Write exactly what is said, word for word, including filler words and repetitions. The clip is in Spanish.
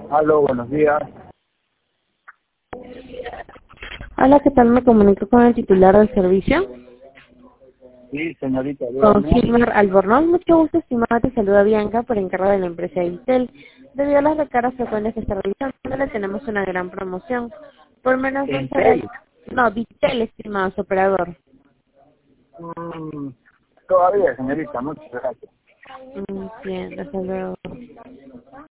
Aló, buenos días. Hola, ¿qué tal? Me comunico con el titular del servicio, Sí, señorita, con dígame. Gilmar Albornoz. Mucho gusto, estimada, te saluda Bianca por encargo de la empresa Vitel. Debido a las recargas frecuentes que está realizando, le tenemos una gran promoción. Por menos de once ¿Entel? recargas. No, Vitel, estimado su operador. Mm, todavía, señorita, muchas gracias. Mm, Bien, hasta luego.